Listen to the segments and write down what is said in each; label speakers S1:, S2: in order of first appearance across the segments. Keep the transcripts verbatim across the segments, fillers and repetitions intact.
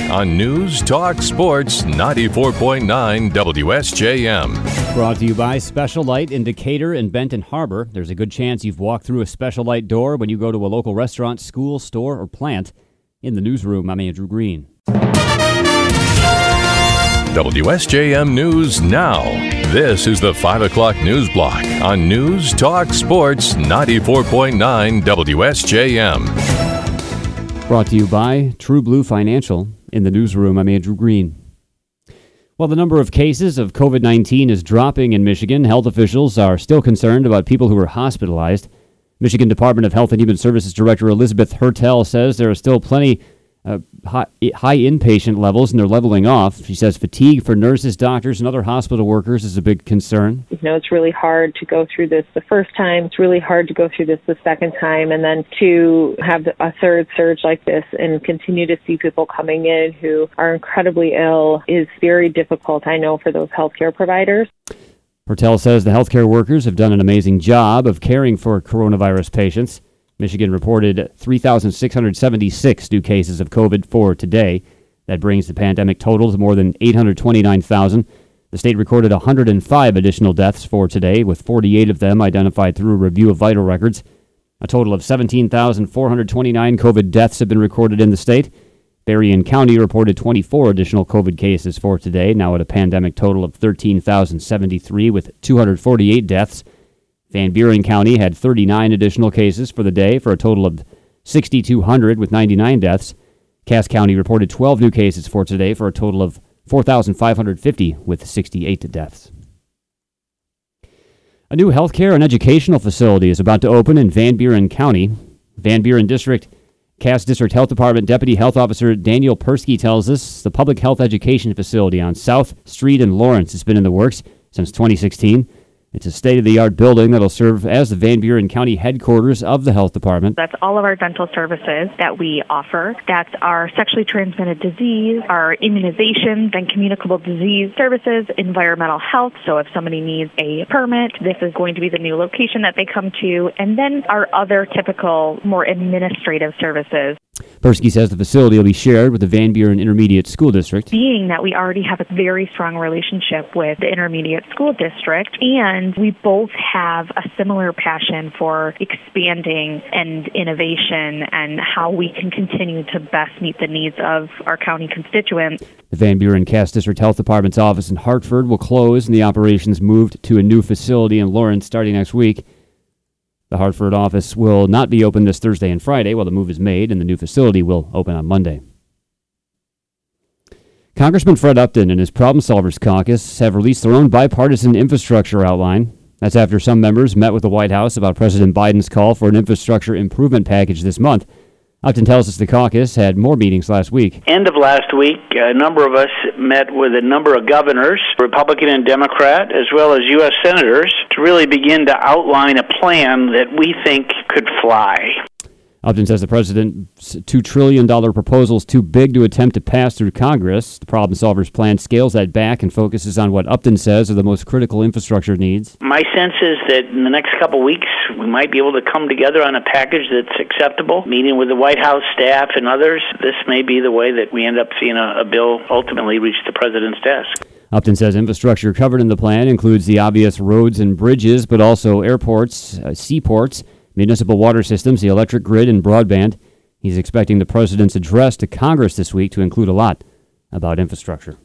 S1: on News Talk Sports ninety-four point nine W S J M.
S2: Brought to you by Special Light in Decatur and Benton Harbor. There's a good chance you've walked through a Special Light door when you go to a local restaurant, school, store, or plant. In the newsroom, I'm Andrew Green.
S1: W S J M News Now. This is the five o'clock news block on News Talk Sports ninety-four point nine W S J M.
S2: Brought to you by True Blue Financial. In the newsroom, I'm Andrew Green. While the number of cases of covid nineteen is dropping in Michigan, health officials are still concerned about people who are hospitalized. Michigan Department of Health and Human Services Director Elizabeth Hertel says there are still plenty uh, high, high inpatient levels, and they're leveling off. She says fatigue for nurses, doctors, and other hospital workers is a big concern.
S3: You know, it's really hard to go through this the first time. It's really hard to go through this the second time, and then to have a third surge like this and continue to see people coming in who are incredibly ill is very difficult, I know, for those healthcare providers.
S2: Hertel says the healthcare workers have done an amazing job of caring for coronavirus patients. Michigan reported three thousand six hundred seventy-six new cases of COVID for today. That brings the pandemic total to more than eight hundred twenty-nine thousand. The state recorded one hundred five additional deaths for today, with forty-eight of them identified through a review of vital records. A total of seventeen thousand four hundred twenty-nine COVID deaths have been recorded in the state. Berrien County reported twenty-four additional COVID cases for today, now at a pandemic total of thirteen thousand seventy-three with two hundred forty-eight deaths. Van Buren County had thirty-nine additional cases for the day for a total of six thousand two hundred with ninety-nine deaths. Cass County reported twelve new cases for today for a total of four thousand five hundred fifty with sixty-eight deaths. A new healthcare and educational facility is about to open in Van Buren County. Van Buren District Cass District Health Department Deputy Health Officer Daniel Persky tells us the public health education facility on South Street in Lawrence has been in the works since twenty sixteen. It's a state-of-the-art building that'll serve as the Van Buren County headquarters of the health department.
S4: That's all of our dental services that we offer. That's our sexually transmitted disease, our immunizations and communicable disease services, environmental health. So if somebody needs a permit, this is going to be the new location that they come to. And then our other typical, more administrative services.
S2: Persky says the facility will be shared with the Van Buren Intermediate School District.
S4: Being that we already have a very strong relationship with the Intermediate School District, and we both have a similar passion for expanding and innovation and how we can continue to best meet the needs of our county constituents.
S2: The Van Buren Cass District Health Department's office in Hartford will close and the operations moved to a new facility in Lawrence starting next week. The Hartford office will not be open this Thursday and Friday while the move is made, and the new facility will open on Monday. Congressman Fred Upton and his Problem Solvers Caucus have released their own bipartisan infrastructure outline. That's after some members met with the White House about President Biden's call for an infrastructure improvement package this month. Upton tells us the caucus had more meetings last week.
S5: End of last week, a number of us met with a number of governors, Republican and Democrat, as well as U S senators, to really begin to outline a plan that we think could fly.
S2: Upton says the president's two trillion dollars proposal is too big to attempt to pass through Congress. The Problem Solvers plan scales that back and focuses on what Upton says are the most critical infrastructure needs.
S5: My sense is that in the next couple of weeks, we might be able to come together on a package that's acceptable. Meeting with the White House staff and others, this may be the way that we end up seeing a, a bill ultimately reach the president's desk.
S2: Upton says infrastructure covered in the plan includes the obvious roads and bridges, but also airports, uh, seaports, municipal water systems, the electric grid, and broadband. He's expecting the president's address to Congress this week to include a lot about infrastructure.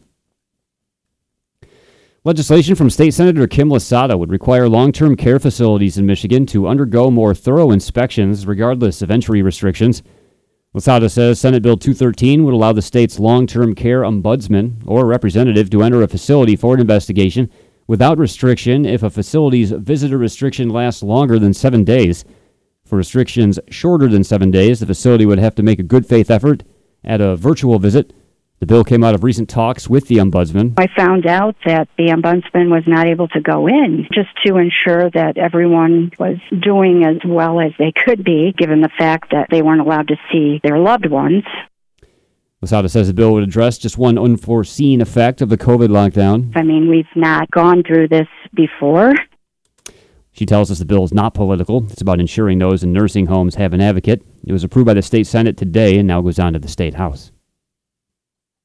S2: Legislation from State Senator Kim Lasada would require long-term care facilities in Michigan to undergo more thorough inspections regardless of entry restrictions. Lasada says Senate Bill two thirteen would allow the state's long-term care ombudsman or representative to enter a facility for an investigation without restriction if a facility's visitor restriction lasts longer than seven days. For restrictions shorter than seven days, the facility would have to make a good faith effort at a virtual visit. The bill came out of recent talks with the ombudsman.
S6: I found out that the ombudsman was not able to go in just to ensure that everyone was doing as well as they could be, given the fact that they weren't allowed to see their loved ones.
S2: Lasada says the bill would address just one unforeseen effect of the COVID lockdown.
S6: I mean, we've not gone through this before.
S2: She tells us the bill is not political. It's about ensuring those in nursing homes have an advocate. It was approved by the state Senate today and now goes on to the state House.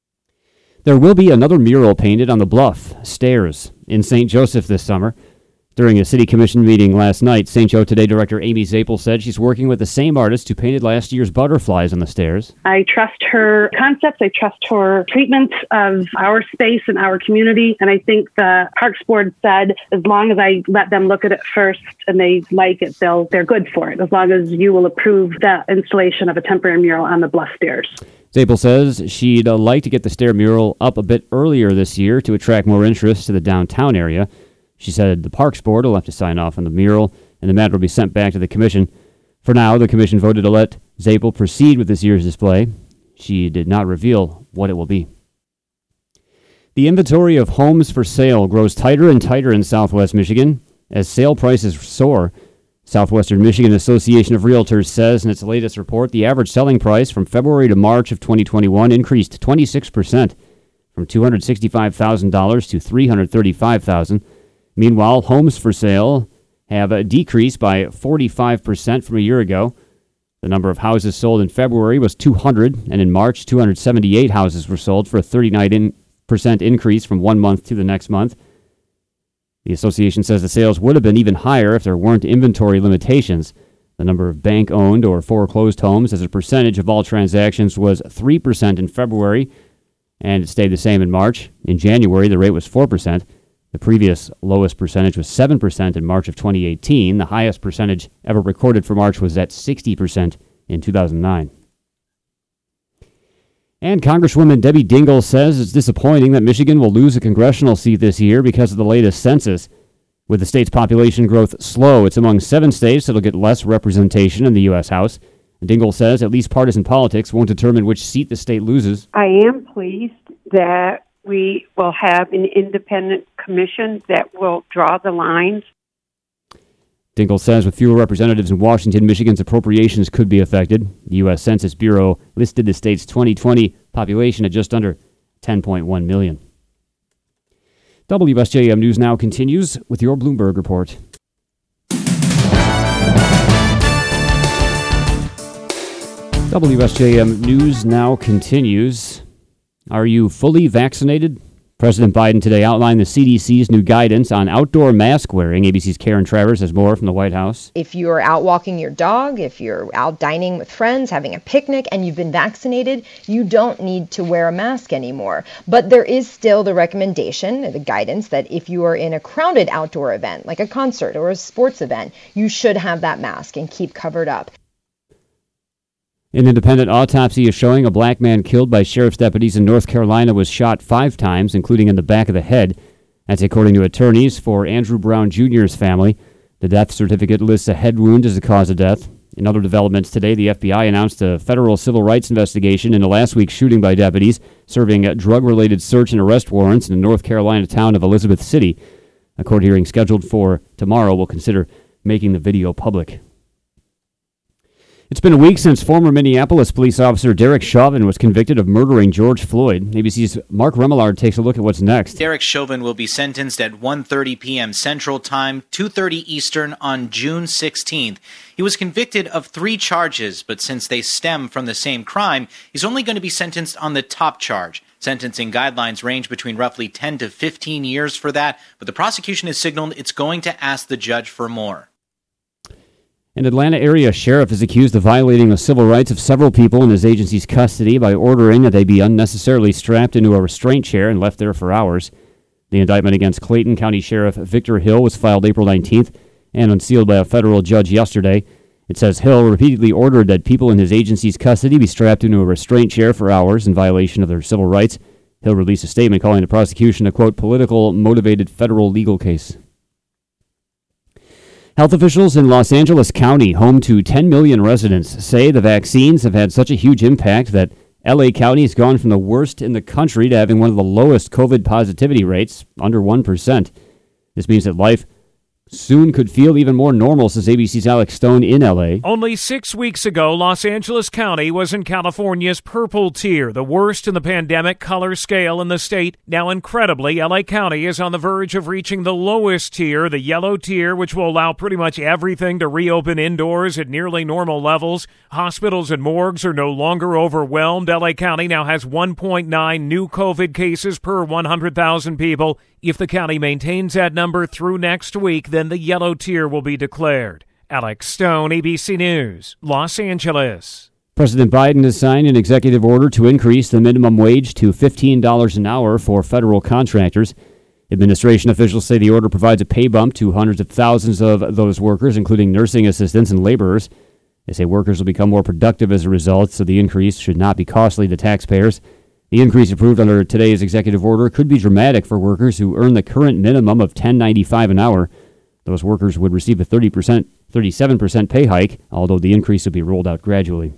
S2: There will be another mural painted on the Bluff Stairs in Saint Joseph this summer. During a city commission meeting last night, Saint Joe Today director Amy Zapel said she's working with the same artist who painted last year's butterflies on the stairs.
S7: I trust her concepts. I trust her treatment of our space and our community. And I think the Parks Board said as long as I let them look at it first and they like it, they'll, they're good for it, as long as you will approve the installation of a temporary mural on the Bluff Stairs.
S2: Zapel says she'd uh, like to get the stair mural up a bit earlier this year to attract more interest to the downtown area. She said the Parks Board will have to sign off on the mural, and the matter will be sent back to the commission. For now, the commission voted to let Zapel proceed with this year's display. She did not reveal what it will be. The inventory of homes for sale grows tighter and tighter in Southwest Michigan as sale prices soar. Southwestern Michigan Association of Realtors says in its latest report the average selling price from February to March of twenty twenty-one increased twenty-six percent from two hundred sixty-five thousand dollars to three hundred thirty-five thousand dollars. Meanwhile, homes for sale have decreased by forty-five percent from a year ago. The number of houses sold in February was two hundred, and in March, two hundred seventy-eight houses were sold for a thirty-nine percent increase from one month to the next month. The association says the sales would have been even higher if there weren't inventory limitations. The number of bank-owned or foreclosed homes as a percentage of all transactions was three percent in February, and it stayed the same in March. In January, the rate was four percent. The previous lowest percentage was seven percent in March of twenty eighteen. The highest percentage ever recorded for March was at sixty percent in two thousand nine. And Congresswoman Debbie Dingell says it's disappointing that Michigan will lose a congressional seat this year because of the latest census. With the state's population growth slow, it's among seven states that'll get less representation in the U S House. Dingell says at least partisan politics won't determine which seat the state loses.
S8: I am pleased that we will have an independent commission that will draw the lines.
S2: Dingell says with fewer representatives in Washington, Michigan's appropriations could be affected. The U S Census Bureau listed the state's twenty twenty population at just under ten point one million. W S J M News Now continues with your Bloomberg report. W S J M News Now continues. Are you fully vaccinated? President Biden today outlined the C D C's new guidance on outdoor mask wearing. A B C's Karen Travers has more from the White House.
S9: If you're out walking your dog, if you're out dining with friends, having a picnic, and you've been vaccinated, you don't need to wear a mask anymore. But there is still the recommendation, the guidance, that if you are in a crowded outdoor event, like a concert or a sports event, you should have that mask and keep covered up.
S2: An independent autopsy is showing a black man killed by sheriff's deputies in North Carolina was shot five times, including in the back of the head. That's according to attorneys for Andrew Brown Junior's family. The death certificate lists a head wound as the cause of death. In other developments today, the F B I announced a federal civil rights investigation into last week's shooting by deputies, serving drug-related search and arrest warrants in the North Carolina town of Elizabeth City. A court hearing scheduled for tomorrow will consider making the video public. It's been a week since former Minneapolis police officer Derek Chauvin was convicted of murdering George Floyd. A B C's Mark Remillard takes a look at what's next.
S10: Derek Chauvin will be sentenced at one thirty p.m. Central Time, two thirty Eastern on June sixteenth. He was convicted of three charges, but since they stem from the same crime, he's only going to be sentenced on the top charge. Sentencing guidelines range between roughly ten to fifteen years for that, but the prosecution has signaled it's going to ask the judge for more.
S2: An Atlanta area sheriff is accused of violating the civil rights of several people in his agency's custody by ordering that they be unnecessarily strapped into a restraint chair and left there for hours. The indictment against Clayton County Sheriff Victor Hill was filed April nineteenth and unsealed by a federal judge yesterday. It says Hill repeatedly ordered that people in his agency's custody be strapped into a restraint chair for hours in violation of their civil rights. Hill released a statement calling the prosecution a, quote, political-motivated federal legal case. Health officials in Los Angeles County, home to ten million residents, say the vaccines have had such a huge impact that L A County has gone from the worst in the country to having one of the lowest COVID positivity rates, under one percent. This means that life soon could feel even more normal, says A B C's Alex Stone in L A.
S11: Only six weeks ago, Los Angeles County was in California's purple tier, the worst in the pandemic color scale in the state. Now, incredibly, L A County is on the verge of reaching the lowest tier, the yellow tier, which will allow pretty much everything to reopen indoors at nearly normal levels. Hospitals and morgues are no longer overwhelmed. L A County now has one point nine new COVID cases per one hundred thousand people. If the county maintains that number through next week, then the yellow tier will be declared. Alex Stone, A B C News, Los Angeles.
S2: President Biden has signed an executive order to increase the minimum wage to fifteen dollars an hour for federal contractors. Administration officials say the order provides a pay bump to hundreds of thousands of those workers, including nursing assistants and laborers. They say workers will become more productive as a result, so the increase should not be costly to taxpayers. The increase approved under today's executive order could be dramatic for workers who earn the current minimum of ten ninety-five an hour. Those workers would receive a thirty percent, thirty-seven percent pay hike, although the increase will be rolled out gradually.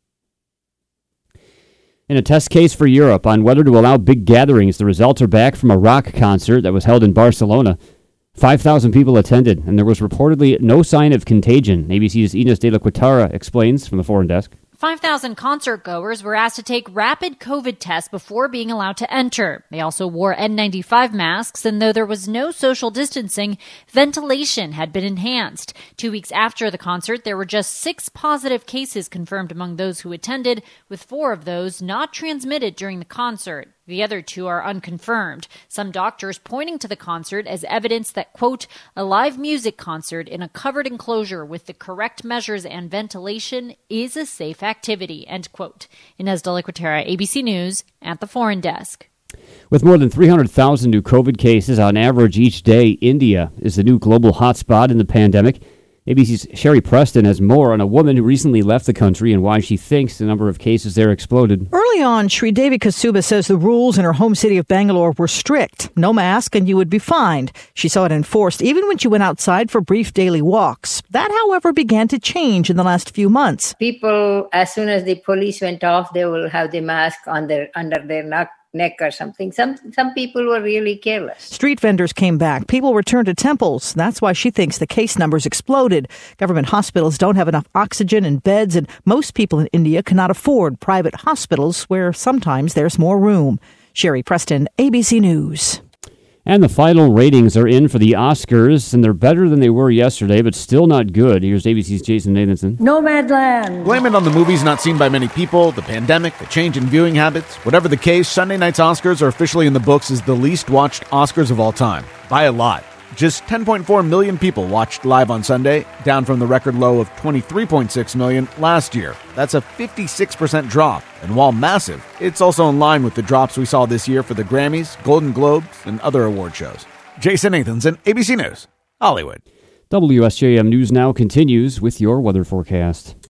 S2: In a test case for Europe on whether to allow big gatherings, the results are back from a rock concert that was held in Barcelona. five thousand people attended, and there was reportedly no sign of contagion. A B C's Ines de la Quintara explains from the foreign desk.
S12: five thousand concert goers were asked to take rapid COVID tests before being allowed to enter. They also wore N ninety-five masks, and though there was no social distancing, ventilation had been enhanced. Two weeks after the concert, there were just six positive cases confirmed among those who attended, with four of those not transmitted during the concert. The other two are unconfirmed, some doctors pointing to the concert as evidence that, quote, a live music concert in a covered enclosure with the correct measures and ventilation is a safe activity, end quote. Ines de la Quintara, A B C News, at the Foreign Desk.
S2: With more than three hundred thousand new COVID cases on average each day, India is the new global hotspot in the pandemic. A B C's Sherry Preston has more on a woman who recently left the country and why she thinks the number of cases there exploded.
S13: Early on, Sridevi Kasuba says the rules in her home city of Bangalore were strict. No mask and you would be fined. She saw it enforced even when she went outside for brief daily walks. That, however, began to change in the last few months.
S14: People, as soon as the police went off, they will have the mask on their under their neck. neck or something. Some some people were really careless.
S13: Street vendors came back. People returned to temples. That's why she thinks the case numbers exploded. Government hospitals don't have enough oxygen and beds, and most people in India cannot afford private hospitals where sometimes there's more room. Sherry Preston, A B C News.
S2: And the final ratings are in for the Oscars, and they're better than they were yesterday, but still not good. Here's A B C's Jason Nathanson.
S15: Nomadland. Blame it on the movies not seen by many people, the pandemic, the change in viewing habits. Whatever the case, Sunday night's Oscars are officially in the books as the least watched Oscars of all time. By a lot. Just ten point four million people watched live on Sunday, down from the record low of twenty-three point six million last year. That's a fifty-six percent drop, and while massive, it's also in line with the drops we saw this year for the Grammys, Golden Globes, and other award shows. Jason Nathanson, A B C News, Hollywood.
S2: W S J M News Now continues with your weather forecast.